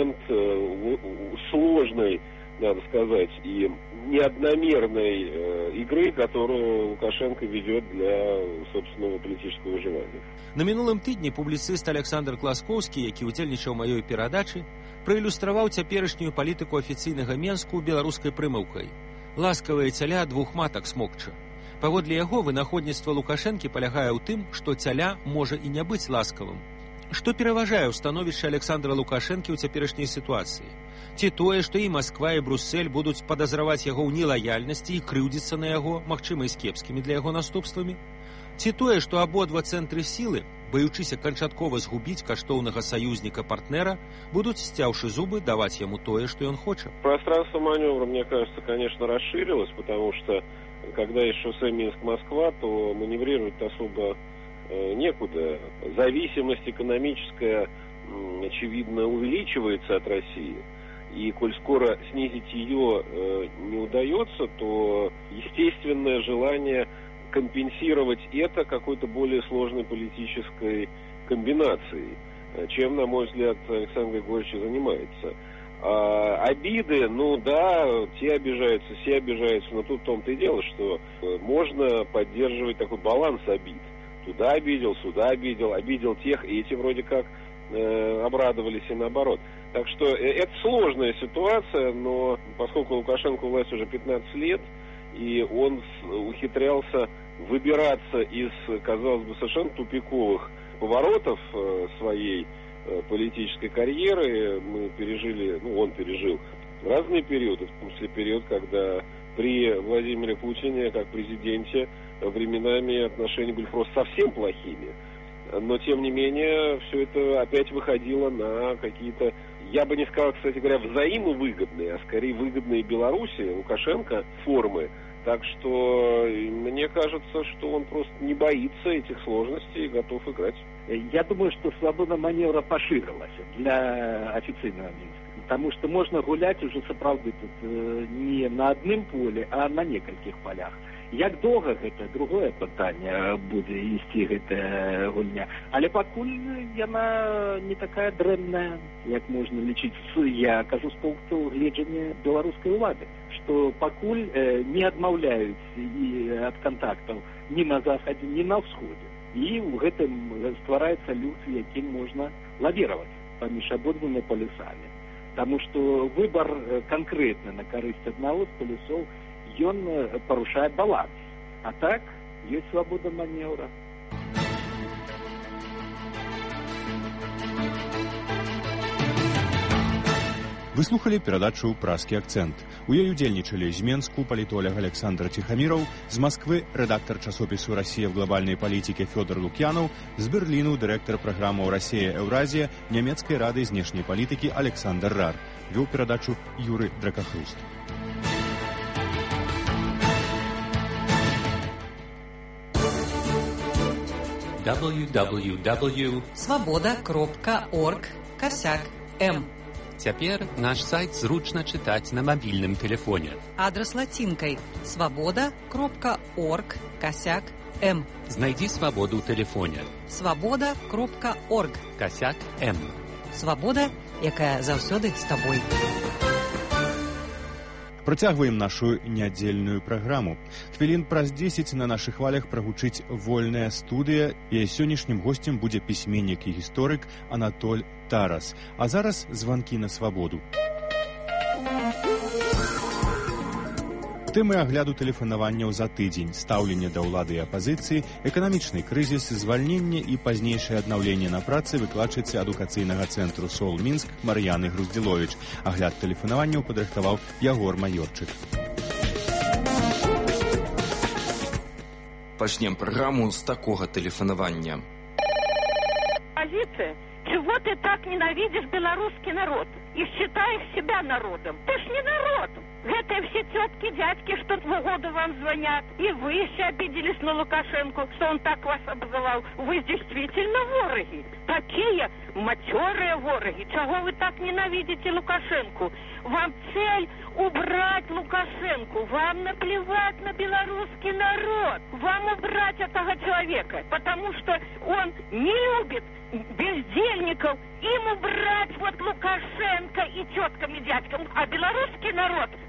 элемент сложной, надо сказать, и неодномерной игры, которую Лукашенко ведет для собственного политического выживания. На мінулым тыдні публіцыст Александр Класкоўскі, які удзельнічаў маёй перадачы, праілюстраваў цяперашнюю палітыку афіцыйнага Менску беларускай прымаўкай. Ласкавае цяля двух матак смокча. Паводле яго, вынаходніцтва Лукашэнкі палягае ў тым, што цяля можа і не быць ласкавым. Што пераважае ў становішча Александра Лукашэнкі ў цяперашняй сітуацыі? Ці тое, што і Масква, і Бруссель будуць падазраваць яго ў нелаяльнасці і крыўдзіцца на яго, магчыма, і з кепскімі для яго наступствамі? Ці тое, што абодва цэнтры сілы, баючыся канчаткова згубіць каштоўнага саюзніка-партнера, будуць, сцяўшы зубы, даваць яму тое, что он хочет? Пространство маневра, мне кажется, конечно, расширилось, потому что, когда есть шоссе Минск-Москва, то маневрировать особо некуда. Зависимость экономическая, очевидно, увеличивается от России. И коль скоро снизить ее не удается, то естественное желание компенсировать это какой-то более сложной политической комбинацией, чем, на мой взгляд, Александр Григорьевич занимается. Обиды, ну да, те обижаются, все обижаются, но тут в том-то и дело, что можно поддерживать такой баланс обид. Туда обидел, сюда обидел тех, и эти вроде как обрадовались и наоборот. Так что это сложная ситуация, но поскольку Лукашенко власть уже 15 лет, и он ухитрялся выбираться из, казалось бы, совершенно тупиковых поворотов своей политической карьеры. Мы пережили, он пережил разные периоды, в том числе период, когда при Владимире Путине, как президенте, временами отношения были просто совсем плохими. Но, тем не менее, все это опять выходило на какие-то, я бы не сказал, кстати говоря, взаимовыгодные, а скорее выгодные Беларуси, Лукашенко формы. Так что мне кажется, что он просто не боится этих сложностей и готов играть. Я думаю, что свобода маневра поширилась для официального Минска. Потому что можно гулять уже сапраўды тут не на одном поле, а на нескольких полях. Як доўга гэта другое пытанне будзе ісці гэта гульня, але пакуль яна не такая дрэнная, як можна лічыць. Я кажу з пункту гледжання беларускай улады, што пакуль не адмаўляюць і ад кантактаў ні на захадзе, ні на ўсходзе. І ў гэтым ствараецца люд, якім можна лавіраваць паміж абодвумі палюсамі. Таму што выбар канкрэтна на карысць аднаго з палюсоў ён парушае баланс. А так, ёсць свабода маневра. Вы слухали перадачу «Празкі акцэнт». У ёй удзельнічалі з Менску палітолог Александр Тихомиров, з Москвы рэдактор часопісу «Россия в глобальной политике» Федор Лукьянов, з Берліну дырэктар праграмаў «Россия-Еўразія» нямецкай рады знешняй палітыкі Александр Рар. Вёў перадачу Юры Дракахруст. www.svoboda.org/m. Цяпер наш сайт зручна чытаць на мабільным тэлефоне. Адрас лацінкай svoboda.org/m. Знайдзі свабоду ў тэлефоне. svoboda.org/m. Свабода, якая заўсёды з табой. Працягваем нашу нядзельную праграму. Хвілін праз 10 на нашых хвалях прагучыць вольная студыя, і сённяшнім госцем будзе пісьменнік і гісторык Анатоль Тарас. А зараз званкі на свабоду. Тэмы агляду тэлефанаванняў за тыдзень, стаўленне да ўлады і апазіцыі, эканамічны крызіс, звальненне і пазнейшае аднаўленне на працы выкладчыцы адукацыйнага цэнтру «Сол Мінск» Мар'яны Груздзіловіч. Агляд тэлефанаванняў падрыхтаваў Ягор Майорчык. Пачнем праграму з такога тэлефанавання. Оппозиция, чего ты так ненавидишь белорусский народ и считаешь себя народом? Ты ж не народ. Это все тетки, дядьки, что в угоду вам звонят. И вы еще обиделись на Лукашенко, что он так вас обзывал. Вы действительно вороги. Такие матерые вороги. Чего вы так ненавидите Лукашенко? Вам цель убрать Лукашенко. Вам наплевать на белорусский народ. Вам убрать этого человека. Потому что он не любит бездельников. Им убрать вот Лукашенко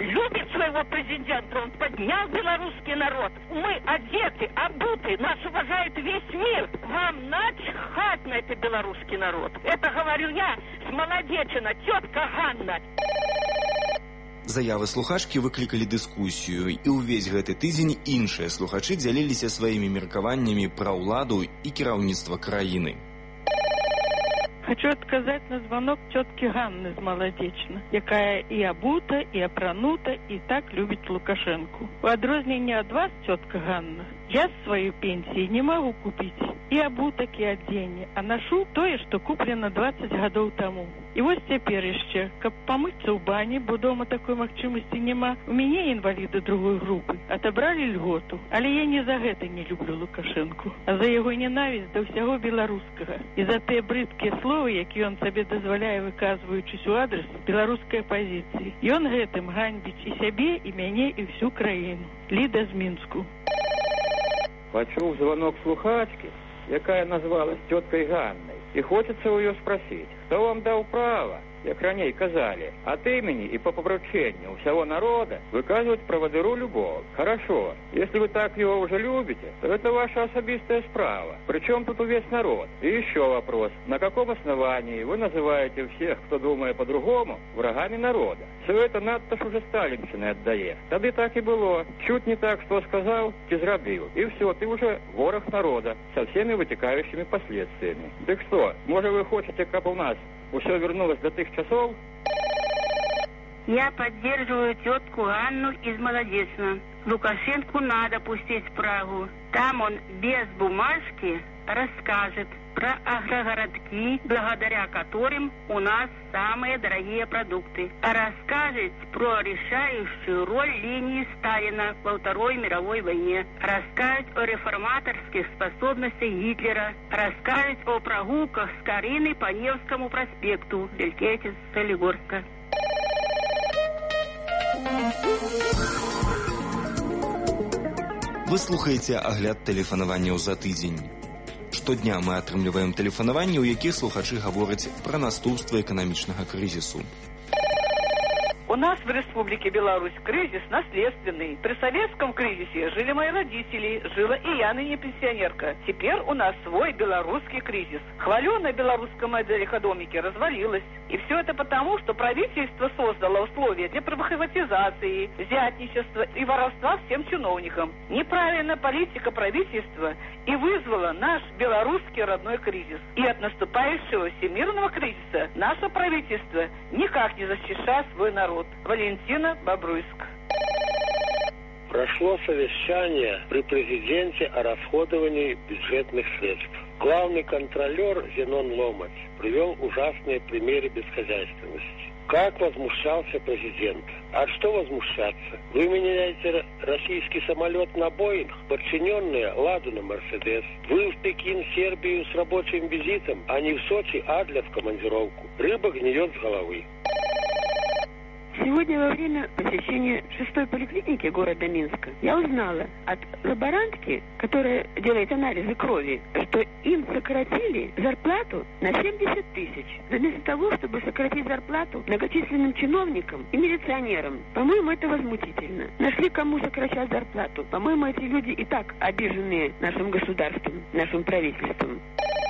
любит своего президента, он поднял белорусский народ. Мы одеты, обуты, нас уважает весь мир. Вам начхать на это белорусский народ. Это говорю я, смолодечина, тетка Ганна. Заявы слухачкі выклікалі дыскусію, і ўвесь гэты тыдзень іншыя слухачы дзяліліся сваімі меркаваннямі пра ўладу і кіраўніцтва краіны. Хочу отказать на звонок тетки Ганны з Молодечно, якая и обута, и опранута, и так любит Лукашенко. В адрозненне от вас, тетка Ганна, я с своей пенсии не могу купить и обуток, и оденье, а ношу тое, что куплено 20 годов тому. И вот теперь еще, как помыться в бане, бо дома такой магчимости нема, у меня инвалиды другой группы отобрали льготу, але я не за гэта не люблю Лукашенко, а за его ненависть до всего белорусского. И за те брыдкие слова, які он себе дозволяе, выказываючись у адрес белорусской оппозиции. И он гэтым ганьбіць и себе, и мяне, и всю краину. Лида з Минску. Почув звонок слухачки, якая назвалась теткой Ганной, и хочется у ее спросить, кто вам дал право, як раней казали, от имени и по поручению всего народа выказывать проводыру любовь. Хорошо, если вы так его уже любите, то это ваша особистая справа. Причем тут весь народ? И еще вопрос, на каком основании вы называете всех, кто думает по-другому, врагами народа? Все это надто ж уже сталинщине отдає. Тады так и было. Чуть не так, что сказал, ты зробил. И все, ты уже ворог народа, со всеми вытекающими последствиями. Так что, может вы хотите, как у нас все вернулось до тех часов? Я поддерживаю тетку Анну из Молодечно. Лукашенко надо пустить в Прагу. Там он без бумажки расскажет про агрогородки, благодаря которым у нас самые дорогие продукты. Расскажет про решающую роль линии Сталина во Второй мировой войне. Расскажет о реформаторских способностях Гитлера. Расскажет о прогулках с Кариной по Невскому проспекту, Белькетис, Солигорска. Вы слухаеце агляд тэлефанаванняў за тыдзень. Штодня мы атрымліваем тэлефанаванні, у якіх слухачы гавораць пра наступствы эканамічнага крызісу. У нас в Республике Беларусь кризис наследственный. При советском кризисе жили мои родители, жила и я, ныне пенсионерка. Теперь у нас свой белорусский кризис. Хваленая белорусская модель экономики развалилась. И все это потому, что правительство создало условия для приватизации, взятничества и воровства всем чиновникам. Неправильная политика правительства и вызвала наш белорусский родной кризис. И от наступающего всемирного кризиса наше правительство никак не защищает свой народ. Валентина, Бобруйск. Прошло совещание при президенте о расходовании бюджетных средств. Главный контролер Зенон Ломач привел ужасные примеры бесхозяйственности. Как возмущался президент? А что возмущаться? Вы меняете российский самолет на Боинг, подчиненные Ладу на Мерседес. Вы в Пекин, Сербию с рабочим визитом, а не в Сочи Адля в командировку. Рыба гниет с головы. Сегодня во время посещения 6-й поликлиники города Минска я узнала от лаборантки, которая делает анализы крови, что им сократили зарплату на 70 тысяч. Вместо того, чтобы сократить зарплату многочисленным чиновникам и милиционерам. По-моему, это возмутительно. Нашли, кому сокращать зарплату. По-моему, эти люди и так обижены нашим государством, нашим правительством.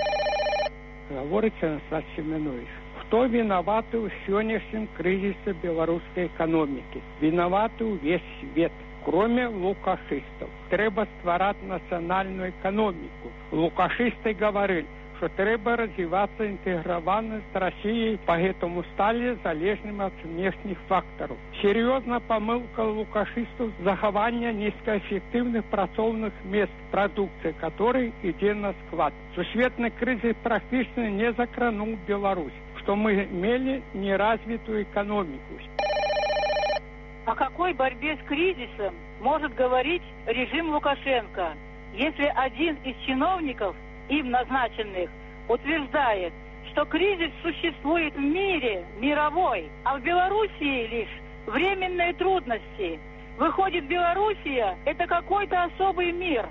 Говорится Анастас Семенович. Хто виноваты ў сённяшнім кризисе белорусской экономики? Виноваты весь свет, кроме лукашистов. Треба стварать национальную экономику. Лукашисты говорили, что треба развиваться интегрованно с Россией, поэтому стали залежными от внешних факторов. Серьезная помылка лукашистов захование низкоэффективных працовных мест продукции, который идет на склад. Сусветный кризис практически не затронул Беларусь, что мы имели неразвитую экономику. О какой борьбе с кризисом может говорить режим Лукашенко, если один из чиновников, им назначенных, утверждает, что кризис существует в мире, мировой, а в Белоруссии лишь временные трудности? Выходит, Белоруссия – это какой-то особый мир.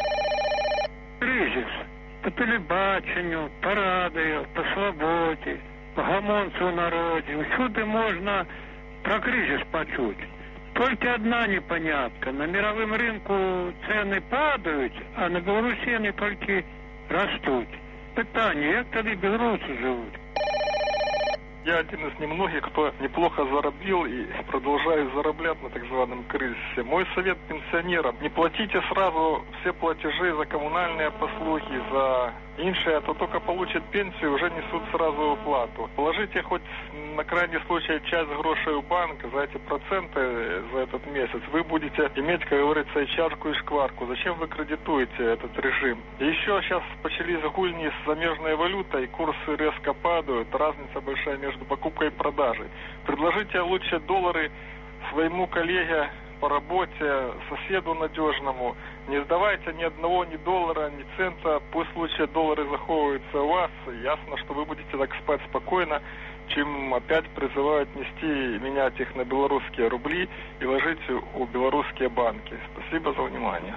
Кризис по телебаченню, по радио, по свободе, по гамонцу в народе. Всюди можна про кризис почути. Только одна непонятка. На мировом рынку цены падают, а на Беларуси они только растут. Питание, як тоді білоруси живуть? Я один из немногих, кто неплохо заработал и продолжает зараблять на так званом кризисе. Мой совет пенсионерам: не платите сразу все платежи за коммунальные послуги, за иншие, а то только получат пенсию, уже несут сразу уплату. Положите хоть на крайний случай часть грошей в банк, за эти проценты за этот месяц вы будете иметь, как говорится, и чашку, и шкварку. Зачем вы кредитуете этот режим? И еще сейчас начались гульни с замежной валютой, курсы резко падают, разница большая между покупкой и продажей. Предложите лучше доллары своему коллеге по работе, соседу надежному. Не сдавайте ни одного, ни доллара, ни цента. Пусть лучше доллары заховываются у вас. Ясно, что вы будете так спать спокойно, чем опять призывают нести, менять их на белорусские рубли и ложить у белорусские банки. Спасибо за внимание.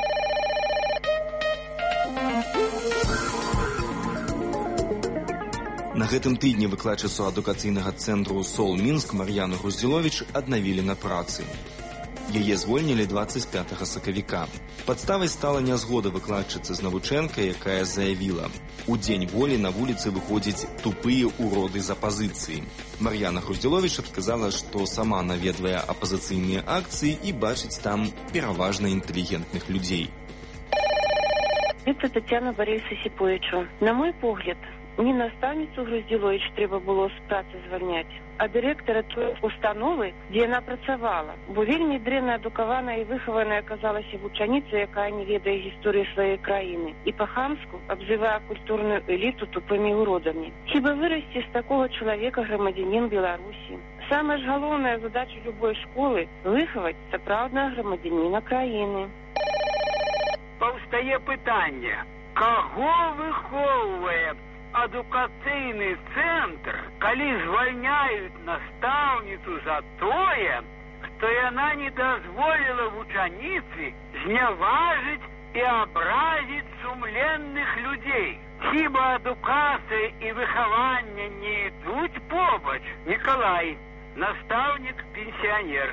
На гэтым тыдні выкладчыцу адукацыйнага цэнтру «Сол Мінск» Мар'яну Груздзіловіч аднавілі на працы. Яе звольнілі 25 сакавіка. Падставай стала нязгода выкладчыцы з навучэнкай, якая заявіла: «У дзень волі на вуліцы выходзяць тупыя уроды з апазіцыі». Мар'яна Груздзіловіч адказала, што сама наведвае апазіцыйныя акцыі і бачыць там пераважна інтэлігентных людзей. Это Татьяна Борисовна Сиповичу. На мой погляд, не наставницу Груздзіловіч трэба было з працы звальняць, а дырэктара той установы, дзе яна працавала. Бо вельмі дрэнна адукаваная і выхаваная аказалася вучаніца, якая не ведае гісторыі сваёй краіны і па-хамску абзывае культурную эліту тупымі уродамі. Хіба вырасце з такога чалавека грамадзянін Беларусі? Самая ж галоўная задача любой школы – выхаваць сапраўднага грамадзяніна краіны. Паўстае пытанне: каго выхоўвае адукацыйны цэнтр, калі звальняюць настаўніцу за тое, што яна не дазволіла вучаніцы зняважыць і абразіць сумленных людзей? Хіба адукацыя і выхаванне не ідуць побач? Николай, настаўнік-пенсіянер.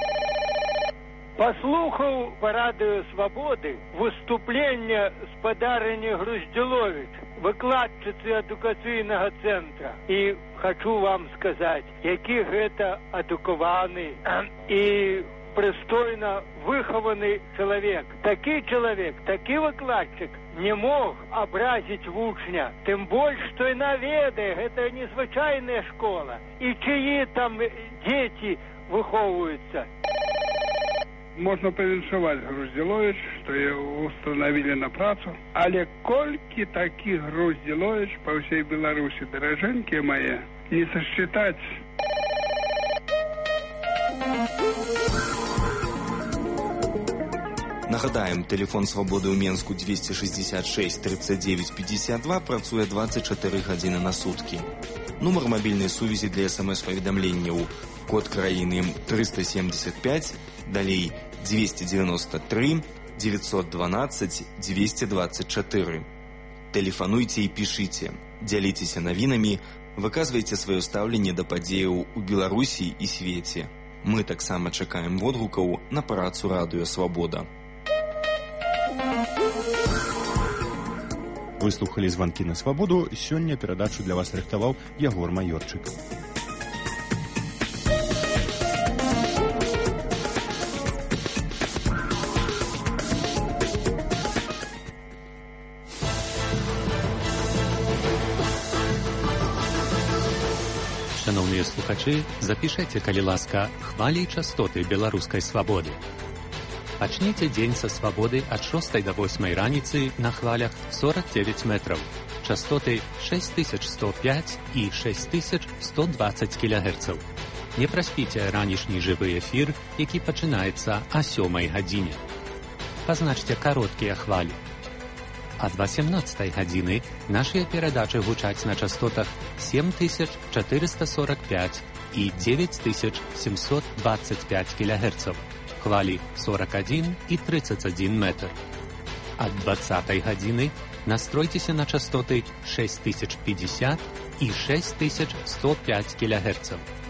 Послухав по радио «Свободы» выступлення спадарыні Груздзіловіч, выкладчыцы адукацыйнага цэнтра. І хочу вам сказаць, які гэта адукаваны і прыстойна выхаваны чалавек. Такі чалавек, такі выкладчык не мог абразіць вучня. Тым больш, што яна ведае, гэта незвычайная школа. І чиї там дзеці выхоўваюцца. Можна павіншаваць Груздзіловіч, што яго устанавілі на працу, але колькі такіх Груздзіловіч па ўсей Беларусі, даражэнькія мае, не сасчытаць. Нагадаем, тэлефон «Свабоды» ў Менску 266 39 52 працуе 24 гадзіны на суткі. Нумар мабільнай сувязі для СМС-паведамленняў: код краіны 375, далей 293 912 224. Тэлефануйце і пішыце, дзяліцеся навінамі, выказвайце сваё стаўленне да падзеяў у Беларусі і свеце. Мы таксама чакаем водгукаў на працу радыё «Свабода». Вы слухали званкі на свабоду. Сёння перадачу для вас рыхтаваў Ягор Майорчык. Шановныя слухачы, запішайце, калі ласка, хвалі і частоты беларускай свабоды. Пачніце дзень са свабоды ад 6 до 8 раніцы на хвалях 49 метраў. Частоты 6105 і 6120 кГц. Не праспіце ранішні жывы эфір, які пачынаецца о 7 гадзіне. Пазначце кароткія хвалі. Ад 18 гадзіны нашыя перадачы гучаць на частотах 7445 і 9725 кГц. Хвалі 41 і 31 метр. Ад 20 гадзіны настройцеся на частоты 6050 і 6105 кГц.